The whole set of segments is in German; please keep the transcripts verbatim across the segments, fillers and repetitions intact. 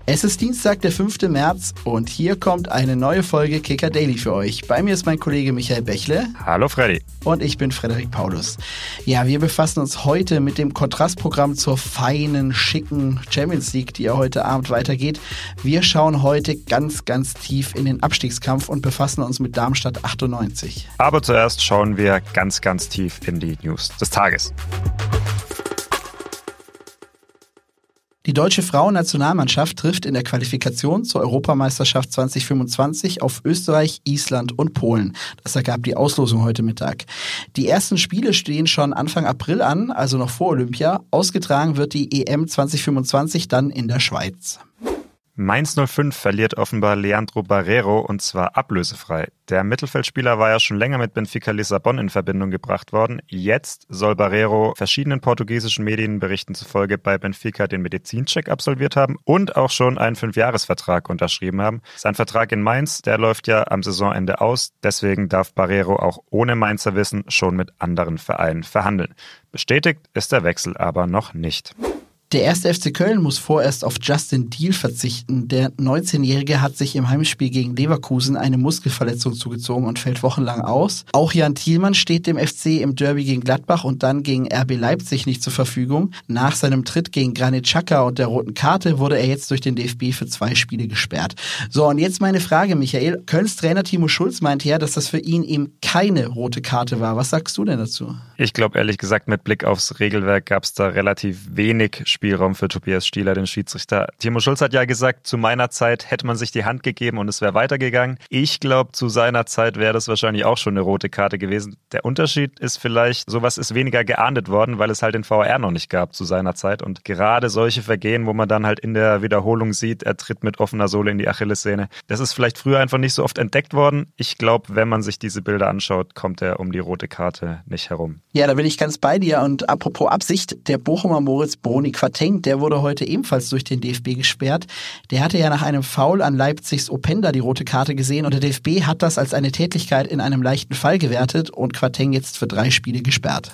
Es ist Dienstag, der fünfte März und hier kommt eine neue Folge Kicker Daily für euch. Bei mir ist mein Kollege Michael Bächle. Hallo Freddy. Und ich bin Frederik Paulus. Ja, wir befassen uns heute mit dem Kontrastprogramm zur feinen, schicken Champions League, die ja heute Abend weitergeht. Wir schauen heute ganz, ganz tief in den Abstiegskampf und befassen uns mit Darmstadt achtundneunzig. Aber zuerst schauen wir ganz, ganz tief in die News des Tages. Die deutsche Frauennationalmannschaft trifft in der Qualifikation zur Europameisterschaft zwanzig fünfundzwanzig auf Österreich, Island und Polen. Das ergab die Auslosung heute Mittag. Die ersten Spiele stehen schon Anfang April an, also noch vor Olympia. Ausgetragen wird die E M zwanzig fünfundzwanzig dann in der Schweiz. Mainz null fünf verliert offenbar Leandro Barreiro und zwar ablösefrei. Der Mittelfeldspieler war ja schon länger mit Benfica Lissabon in Verbindung gebracht worden. Jetzt soll Barreiro verschiedenen portugiesischen Medienberichten zufolge bei Benfica den Medizincheck absolviert haben und auch schon einen Fünfjahresvertrag unterschrieben haben. Sein Vertrag in Mainz, der läuft ja am Saisonende aus. Deswegen darf Barreiro auch ohne Mainzer Wissen schon mit anderen Vereinen verhandeln. Bestätigt ist der Wechsel aber noch nicht. Der erste F C Köln muss vorerst auf Justin Deal verzichten. Der neunzehnjährige hat sich im Heimspiel gegen Leverkusen eine Muskelverletzung zugezogen und fällt wochenlang aus. Auch Jan Thielmann steht dem F C im Derby gegen Gladbach und dann gegen R B Leipzig nicht zur Verfügung. Nach seinem Tritt gegen Granit Xhaka und der roten Karte wurde er jetzt durch den D F B für zwei Spiele gesperrt. So, und jetzt meine Frage, Michael. Kölns Trainer Timo Schulz meint ja, dass das für ihn eben keine rote Karte war. Was sagst du denn dazu? Ich glaube ehrlich gesagt, mit Blick aufs Regelwerk gab es da relativ wenig Spielraum für Tobias Stieler, den Schiedsrichter. Timo Schulz hat ja gesagt, zu meiner Zeit hätte man sich die Hand gegeben und es wäre weitergegangen. Ich glaube, zu seiner Zeit wäre das wahrscheinlich auch schon eine rote Karte gewesen. Der Unterschied ist vielleicht, sowas ist weniger geahndet worden, weil es halt den V A R noch nicht gab zu seiner Zeit. Und gerade solche Vergehen, wo man dann halt in der Wiederholung sieht, er tritt mit offener Sohle in die Achillessehne, das ist vielleicht früher einfach nicht so oft entdeckt worden. Ich glaube, wenn man sich diese Bilder anschaut, kommt er um die rote Karte nicht herum. Ja, da bin ich ganz bei dir. Und apropos Absicht, der Bochumer Moritz Boni Quateng, der wurde heute ebenfalls durch den D F B gesperrt. Der hatte ja nach einem Foul an Leipzigs Openda die rote Karte gesehen und der D F B hat das als eine Tätlichkeit in einem leichten Fall gewertet und Quateng jetzt für drei Spiele gesperrt.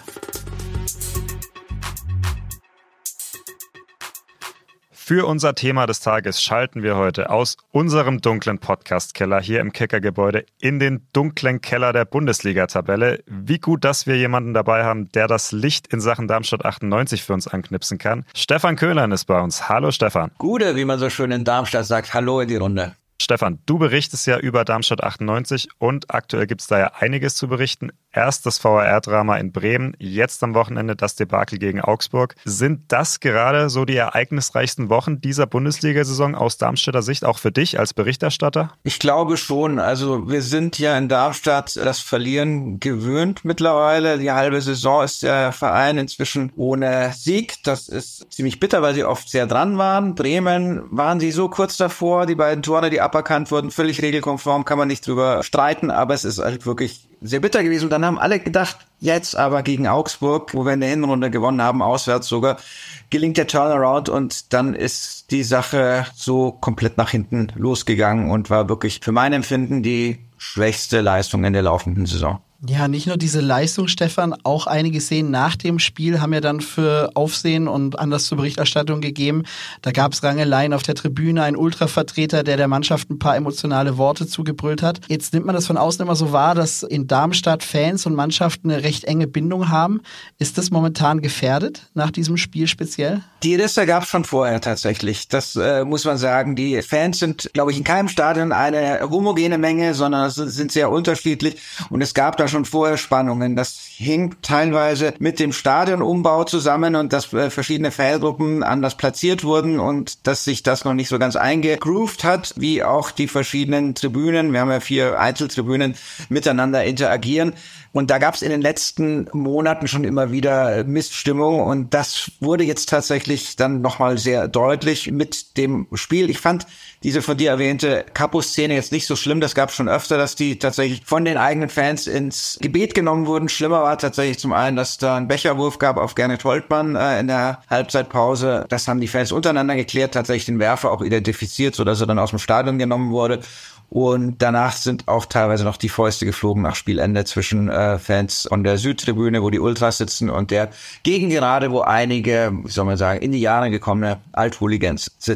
Für unser Thema des Tages schalten wir heute aus unserem dunklen Podcast-Keller hier im Kicker-Gebäude in den dunklen Keller der Bundesliga-Tabelle. Wie gut, dass wir jemanden dabei haben, der das Licht in Sachen Darmstadt achtundneunzig für uns anknipsen kann. Stefan Köhlern ist bei uns. Hallo Stefan. Gute, wie man so schön in Darmstadt sagt. Hallo in die Runde. Stefan, du berichtest ja über Darmstadt achtundneunzig und aktuell gibt es da ja einiges zu berichten. Erst das V A R-Drama in Bremen, jetzt am Wochenende das Debakel gegen Augsburg. Sind das gerade so die ereignisreichsten Wochen dieser Bundesliga-Saison aus Darmstädter Sicht, auch für dich als Berichterstatter? Ich glaube schon. Also wir sind ja in Darmstadt das Verlieren gewöhnt mittlerweile. Die halbe Saison ist der Verein inzwischen ohne Sieg. Das ist ziemlich bitter, weil sie oft sehr dran waren. Bremen waren sie so kurz davor. Die beiden Tore, die aberkannt wurden, völlig regelkonform, kann man nicht drüber streiten. Aber es ist halt wirklich sehr bitter gewesen. Und dann haben alle gedacht, jetzt aber gegen Augsburg, wo wir in der Hinrunde gewonnen haben, auswärts sogar, gelingt der Turnaround und dann ist die Sache so komplett nach hinten losgegangen und war wirklich für mein Empfinden die schwächste Leistung in der laufenden Saison. Ja, nicht nur diese Leistung, Stefan, auch einige Szenen nach dem Spiel haben ja dann für Aufsehen und Anlass zur Berichterstattung gegeben. Da gab es Rangeleien auf der Tribüne, ein Ultravertreter, der der Mannschaft ein paar emotionale Worte zugebrüllt hat. Jetzt nimmt man das von außen immer so wahr, dass in Darmstadt Fans und Mannschaften eine recht enge Bindung haben. Ist das momentan gefährdet nach diesem Spiel speziell? Die Risse gab es schon vorher tatsächlich. Das äh, muss man sagen. Die Fans sind, glaube ich, in keinem Stadion eine homogene Menge, sondern es sind sehr unterschiedlich und es gab da schon vorher Spannungen. Das hing teilweise mit dem Stadionumbau zusammen und dass äh, verschiedene Fangruppen anders platziert wurden und dass sich das noch nicht so ganz eingegroovt hat, wie auch die verschiedenen Tribünen, wir haben ja vier Einzeltribünen, miteinander interagieren. Und da gab es in den letzten Monaten schon immer wieder Missstimmung und das wurde jetzt tatsächlich dann nochmal sehr deutlich mit dem Spiel. Ich fand diese von dir erwähnte Capo-Szene jetzt nicht so schlimm. Das gab es schon öfter, dass die tatsächlich von den eigenen Fans ins Gebet genommen wurden. Schlimmer war tatsächlich zum einen, dass da einen Becherwurf gab auf Gernot Holtmann äh, in der Halbzeitpause. Das haben die Fans untereinander geklärt, tatsächlich den Werfer auch identifiziert, sodass er dann aus dem Stadion genommen wurde. Und danach sind auch teilweise noch die Fäuste geflogen nach Spielende zwischen äh, Fans von der Südtribüne, wo die Ultras sitzen, und der Gegengerade, wo einige, wie soll man sagen, in die Jahre gekommene Althooligans sitzen.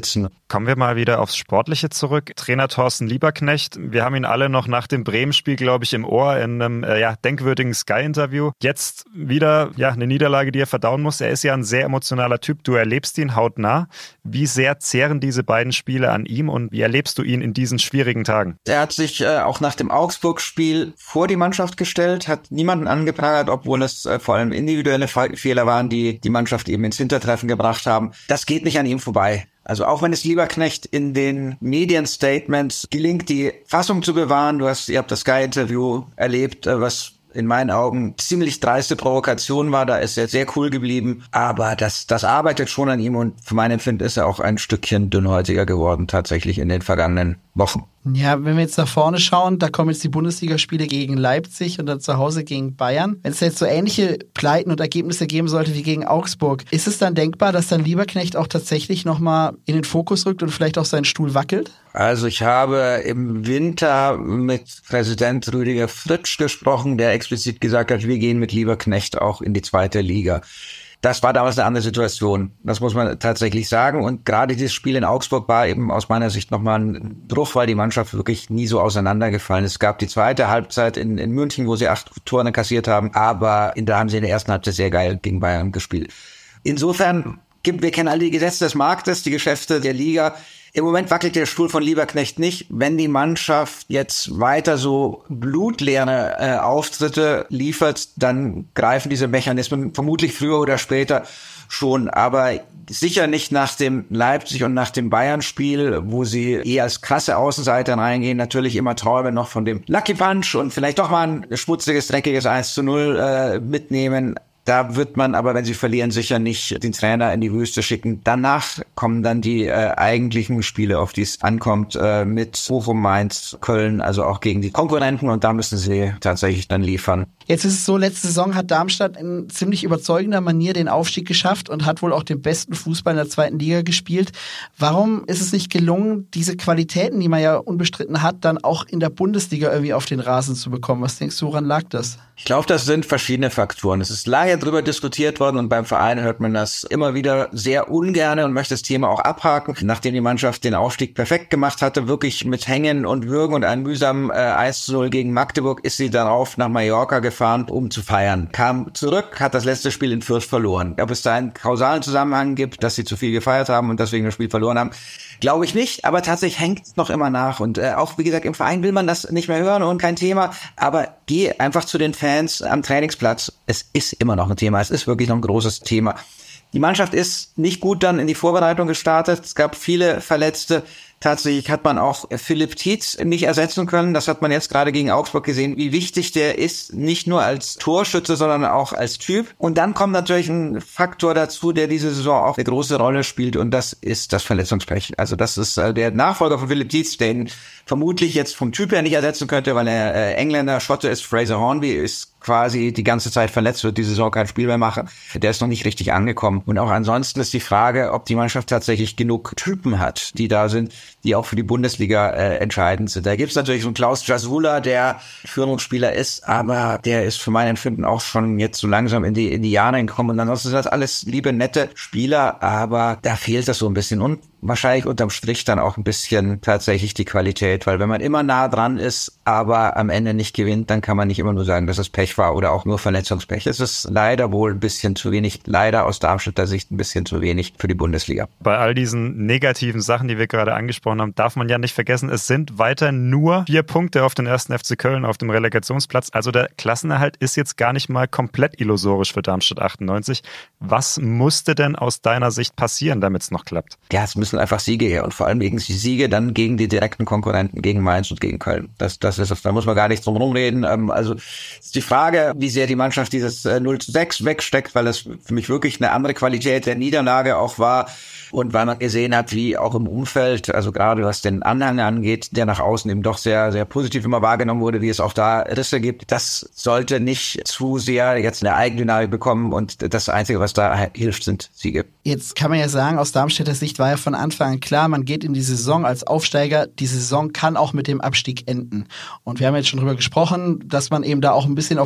Kommen wir mal wieder aufs Sportliche zurück. Trainer Thorsten Lieberknecht, wir haben ihn alle noch nach dem Bremen-Spiel, glaube ich, im Ohr in einem äh, ja, denkwürdigen Sky-Interview. Jetzt wieder ja eine Niederlage, die er verdauen muss. Er ist ja ein sehr emotionaler Typ. Du erlebst ihn hautnah. Wie sehr zehren diese beiden Spiele an ihm und wie erlebst du ihn in diesen schwierigen Tagen? Er hat sich äh, auch nach dem Augsburg-Spiel vor die Mannschaft gestellt, hat niemanden angeprangert, obwohl es äh, vor allem individuelle Fe- Fehler waren, die die Mannschaft eben ins Hintertreffen gebracht haben. Das geht nicht an ihm vorbei. Also auch wenn es Lieberknecht in den Medienstatements gelingt, die Fassung zu bewahren, du hast, ihr habt das Sky-Interview erlebt, was in meinen Augen ziemlich dreiste Provokation war, da ist er sehr cool geblieben, aber das, das arbeitet schon an ihm und für mein Empfinden ist er auch ein Stückchen dünnhäutiger geworden, tatsächlich in den vergangenen Wochen. Ja, wenn wir jetzt nach vorne schauen, da kommen jetzt die Bundesligaspiele gegen Leipzig und dann zu Hause gegen Bayern. Wenn es jetzt so ähnliche Pleiten und Ergebnisse geben sollte wie gegen Augsburg, ist es dann denkbar, dass dann Lieberknecht auch tatsächlich nochmal in den Fokus rückt und vielleicht auch seinen Stuhl wackelt? Also ich habe im Winter mit Präsident Rüdiger Fritsch gesprochen, der explizit gesagt hat, wir gehen mit Lieberknecht auch in die zweite Liga. Das war damals eine andere Situation, das muss man tatsächlich sagen. Und gerade dieses Spiel in Augsburg war eben aus meiner Sicht nochmal ein Bruch, weil die Mannschaft wirklich nie so auseinandergefallen ist. Es gab die zweite Halbzeit in, in München, wo sie acht Tore kassiert haben, aber in der haben sie in der ersten Halbzeit sehr geil gegen Bayern gespielt. Insofern, gibt, wir kennen alle die Gesetze des Marktes, die Geschäfte der Liga. Im Moment wackelt der Stuhl von Lieberknecht nicht. Wenn die Mannschaft jetzt weiter so blutleere äh, Auftritte liefert, dann greifen diese Mechanismen vermutlich früher oder später schon. Aber sicher nicht nach dem Leipzig- und nach dem Bayern-Spiel, wo sie eher als krasse Außenseiter reingehen. Natürlich immer träumen noch von dem Lucky Punch und vielleicht doch mal ein schmutziges, dreckiges eins zu null äh, mitnehmen. Da wird man aber, wenn sie verlieren, sicher nicht den Trainer in die Wüste schicken. Danach kommen dann die äh, eigentlichen Spiele, auf die es ankommt, äh, mit Bochum, Mainz, Köln, also auch gegen die Konkurrenten. Und da müssen sie tatsächlich dann liefern. Jetzt ist es so, letzte Saison hat Darmstadt in ziemlich überzeugender Manier den Aufstieg geschafft und hat wohl auch den besten Fußball in der zweiten Liga gespielt. Warum ist es nicht gelungen, diese Qualitäten, die man ja unbestritten hat, dann auch in der Bundesliga irgendwie auf den Rasen zu bekommen? Was denkst du, woran lag das? Ich glaube, das sind verschiedene Faktoren. Es ist lange drüber diskutiert worden und beim Verein hört man das immer wieder sehr ungerne und möchte das Thema auch abhaken. Nachdem die Mannschaft den Aufstieg perfekt gemacht hatte, wirklich mit Hängen und Würgen und einem mühsamen äh, eins zu null gegen Magdeburg, ist sie darauf nach Mallorca gefahren, um zu feiern. Kam zurück, hat das letzte Spiel in Fürth verloren. Ob es da einen kausalen Zusammenhang gibt, dass sie zu viel gefeiert haben und deswegen das Spiel verloren haben, glaube ich nicht, aber tatsächlich hängt es noch immer nach und äh, auch, wie gesagt, im Verein will man das nicht mehr hören und kein Thema, aber geh einfach zu den Fans am Trainingsplatz. Es ist immer noch ein Thema, es ist wirklich noch ein großes Thema. Die Mannschaft ist nicht gut dann in die Vorbereitung gestartet, es gab viele Verletzte. Tatsächlich hat man auch Philipp Tietz nicht ersetzen können. Das hat man jetzt gerade gegen Augsburg gesehen, wie wichtig der ist, nicht nur als Torschütze, sondern auch als Typ. Und dann kommt natürlich ein Faktor dazu, der diese Saison auch eine große Rolle spielt, und das ist das Verletzungspech. Also das ist äh, der Nachfolger von Philipp Tietz, den vermutlich jetzt vom Typ her nicht ersetzen könnte, weil er äh, Engländer, Schotte ist. Fraser Hornby ist quasi die ganze Zeit verletzt, wird diese Saison kein Spiel mehr machen. Der ist noch nicht richtig angekommen. Und auch ansonsten ist die Frage, ob die Mannschaft tatsächlich genug Typen hat, die da sind, die auch für die Bundesliga äh, entscheidend sind. Da gibt's natürlich so einen Klaus Jasula, der Führungsspieler ist, aber der ist für mein Empfinden auch schon jetzt so langsam in die in die Jahre gekommen. Und ansonsten sind das alles liebe, nette Spieler, aber da fehlt das so ein bisschen. Und wahrscheinlich unterm Strich dann auch ein bisschen tatsächlich die Qualität, weil wenn man immer nah dran ist, aber am Ende nicht gewinnt, dann kann man nicht immer nur sagen, dass es Pech war oder auch nur Verletzungspech. Es ist leider wohl ein bisschen zu wenig, leider aus Darmstädter Sicht ein bisschen zu wenig für die Bundesliga. Bei all diesen negativen Sachen, die wir gerade angesprochen haben, darf man ja nicht vergessen, es sind weiter nur vier Punkte auf den ersten F C Köln auf dem Relegationsplatz. Also der Klassenerhalt ist jetzt gar nicht mal komplett illusorisch für Darmstadt achtundneunzig. Was musste denn aus deiner Sicht passieren, damit es noch klappt? Ja, es müssen einfach Siege her und vor allem gegen die Siege dann gegen die direkten Konkurrenten, gegen Mainz und gegen Köln. Das, das ist, da muss man gar nicht drum rumreden. Also ist die Frage, wie sehr die Mannschaft dieses null zu sechs wegsteckt, weil das für mich wirklich eine andere Qualität der Niederlage auch war und weil man gesehen hat, wie auch im Umfeld, also gerade was den Anhang angeht, der nach außen eben doch sehr, sehr positiv immer wahrgenommen wurde, wie es auch da Risse gibt. Das sollte nicht zu sehr jetzt eine Eigendynamik bekommen und das Einzige, was da hilft, sind Siege. Jetzt kann man ja sagen, aus Darmstädter Sicht war ja von Anfang an klar, man geht in die Saison als Aufsteiger. Die Saison kann auch mit dem Abstieg enden. Und wir haben jetzt schon drüber gesprochen, dass man eben da auch ein bisschen auf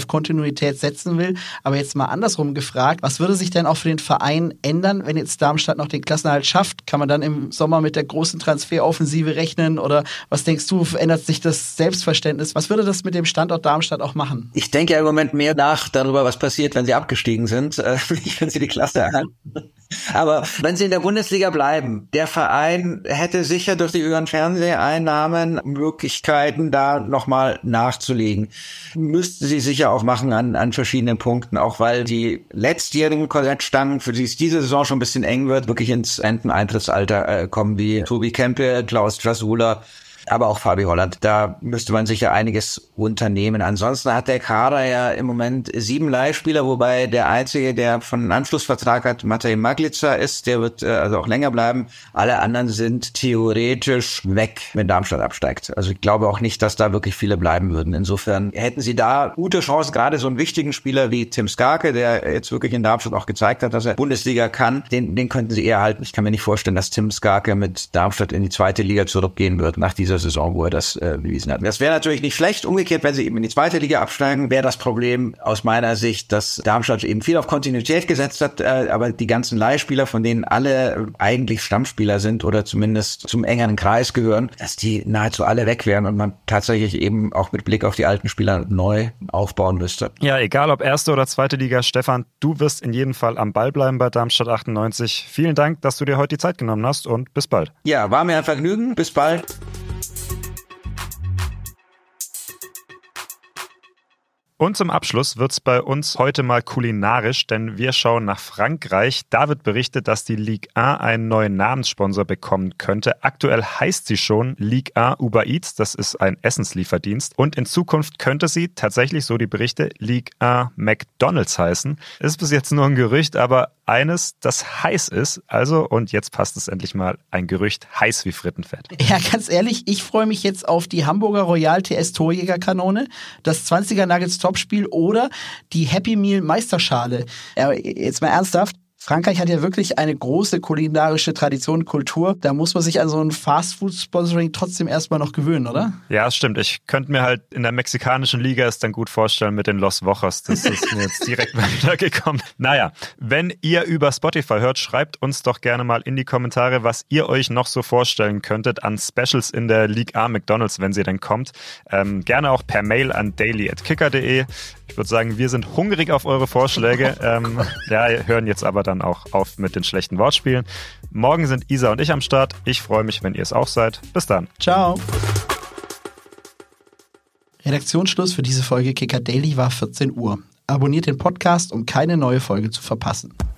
auf Kontinuität setzen will. Aber jetzt mal andersrum gefragt, was würde sich denn auch für den Verein ändern, wenn jetzt Darmstadt noch den Klassenerhalt schafft? Kann man dann im Sommer mit der großen Transferoffensive rechnen? Oder was denkst du, ändert sich das Selbstverständnis? Was würde das mit dem Standort Darmstadt auch machen? Ich denke im Moment mehr nach darüber, was passiert, wenn sie abgestiegen sind, äh, nicht wenn sie die Klasse erhalten. Aber wenn sie in der Bundesliga bleiben, der Verein hätte sicher durch die höheren Fernseheinnahmen Möglichkeiten, da nochmal nachzulegen. Müssten sie sicher auch machen an, an verschiedenen Punkten, auch weil die letztjährigen Korsettstangen, für die es diese Saison schon ein bisschen eng wird, wirklich ins Renteneintrittsalter äh, kommen, wie Tobi Kempe, Klaus Drasula, aber auch Fabi Holland. Da müsste man sicher einiges unternehmen. Ansonsten hat der Kader ja im Moment sieben Leihspieler, wobei der einzige, der von einem Anschlussvertrag hat, Matej Maglica ist. Der wird äh, also auch länger bleiben. Alle anderen sind theoretisch weg, wenn Darmstadt absteigt. Also ich glaube auch nicht, dass da wirklich viele bleiben würden. Insofern hätten sie da gute Chancen, gerade so einen wichtigen Spieler wie Tim Skarke, der jetzt wirklich in Darmstadt auch gezeigt hat, dass er Bundesliga kann, den, den könnten sie eher halten. Ich kann mir nicht vorstellen, dass Tim Skarke mit Darmstadt in die zweite Liga zurückgehen wird, nach dieser Saison, wo er das äh, bewiesen hat. Das wäre natürlich nicht schlecht. Umgekehrt, wenn sie eben in die zweite Liga absteigen, wäre das Problem aus meiner Sicht, dass Darmstadt eben viel auf Kontinuität gesetzt hat, äh, aber die ganzen Leihspieler, von denen alle eigentlich Stammspieler sind oder zumindest zum engeren Kreis gehören, dass die nahezu alle weg wären und man tatsächlich eben auch mit Blick auf die alten Spieler neu aufbauen müsste. Ja, egal ob erste oder zweite Liga, Stefan, du wirst in jedem Fall am Ball bleiben bei Darmstadt achtundneunzig. Vielen Dank, dass du dir heute die Zeit genommen hast und bis bald. Ja, war mir ein Vergnügen. Bis bald. Und zum Abschluss wird's bei uns heute mal kulinarisch, denn wir schauen nach Frankreich. Da wird berichtet, dass die Ligue eins einen neuen Namenssponsor bekommen könnte. Aktuell heißt sie schon Ligue eins Uber Eats, das ist ein Essenslieferdienst. Und in Zukunft könnte sie tatsächlich, so die Berichte, Ligue eins McDonald's heißen. Ist bis jetzt nur ein Gerücht, aber eines, das heiß ist. Also, und jetzt passt es endlich mal, ein Gerücht heiß wie Frittenfett. Ja, ganz ehrlich, ich freue mich jetzt auf die Hamburger Royal T S Torjägerkanone, das zwanziger Nuggets Topspiel oder die Happy Meal Meisterschale. Ja, jetzt mal ernsthaft. Frankreich hat ja wirklich eine große kulinarische Tradition und Kultur. Da muss man sich an so ein Fast-Food-Sponsoring trotzdem erstmal noch gewöhnen, oder? Ja, das stimmt. Ich könnte mir halt in der mexikanischen Liga es dann gut vorstellen mit den Los Wochos. Das ist mir jetzt direkt mal wieder gekommen. Naja, wenn ihr über Spotify hört, schreibt uns doch gerne mal in die Kommentare, was ihr euch noch so vorstellen könntet an Specials in der Ligue eins McDonald's, wenn sie denn kommt. Ähm, gerne auch per Mail an daily at kicker punkt de. Ich würde sagen, wir sind hungrig auf eure Vorschläge. Ähm, ja, hören jetzt aber dann auch auf mit den schlechten Wortspielen. Morgen sind Isa und ich am Start. Ich freue mich, wenn ihr es auch seid. Bis dann. Ciao. Redaktionsschluss für diese Folge Kicker Daily war vierzehn Uhr. Abonniert den Podcast, um keine neue Folge zu verpassen.